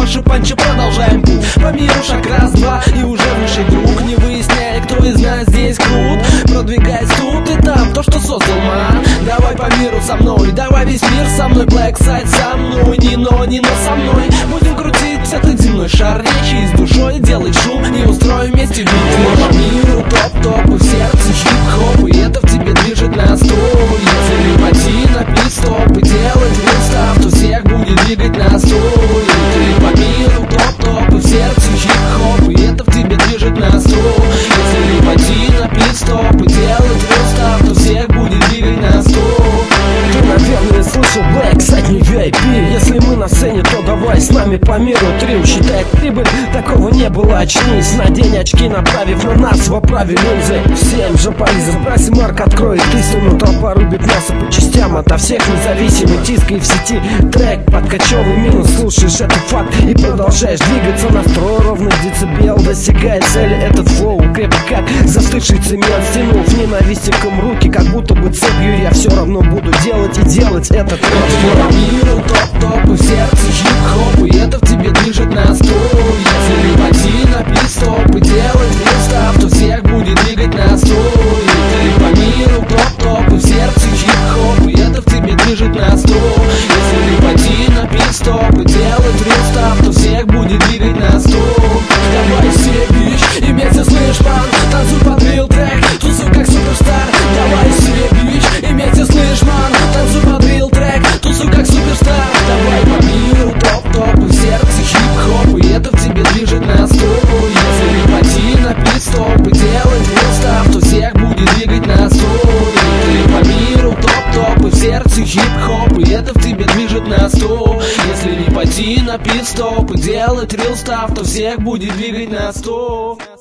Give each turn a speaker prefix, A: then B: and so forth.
A: наши панчи, продолжаем путь по миру, шаг раз-два, и уже лучший друг. Не выясняя, кто из нас здесь крут, продвигаясь тут и там, то, что создал ман. Давай по миру со мной, давай весь мир со мной, Black Side со мной, не но со мной. Будем крутить этот земной шар речи, с душой делать шум и устроим вместе бит. Мы по миру топ-топ, и в сердце хип-хоп, и это в тебе движет настрой. Если не пойти на пит-стоп и делать рестарт, то всех будет двигать настрой. Ты по миру топ-топ, и в сердце хип-хоп, и это в тебе движет настрой. Если не пойти на пит-стоп и делать рестарт, то всех будет двигать настрой.
B: Ты, наверное, слышал Black Side не VIP. Если мы на сцене, то давай с нами по миру трим. Считай прибыль, такого не было, очнись. Надень очки, направив на нас в оправе линзы. Всем же полезен, Браси Марк откроет истину. Толпа рубит мясо по частям, ото всех независимый. Тискай в сети трек, подкачевый минус. Слушаешь этот факт и продолжаешь двигаться. Настрой ровный децибел, достигает цели. Этот флоу крепок как застывший цемент. Стянув ненавистником руки, как будто бы цепью, я все равно буду делать и делать этот рэп.
A: По миру топ-топ, и в сердце хип-хоп, и это в тебе движет настрой. Если не пойти на пит-стоп и делать рестарт, то всех будет двигать настрой. Ты по миру топ-топ, и в сердце хип-хоп, и это в тебе движет настрой. Если не пойти на пит-стоп и делать рестарт, то всех будет двигать настрой. Давай все бич, и вместе слышь, пан, танцуй под рил трек, тусуй как суперстар. Давай все бич, и вместе слышь, ман, танцуй под рил трек, тусуй как суперстар. Давай по миру топ-топ, и в сердце хип-хоп, и это в тебе движет настрой. Если не пойти на пит-стоп и делать рестарт, то всех будет двигать настрой. Ты по миру топ-топ, и в сердце хип-хоп, и это в тебе движет настрой. Если не пойти на пит-стоп и делать рестарт, то всех будет двигать настрой.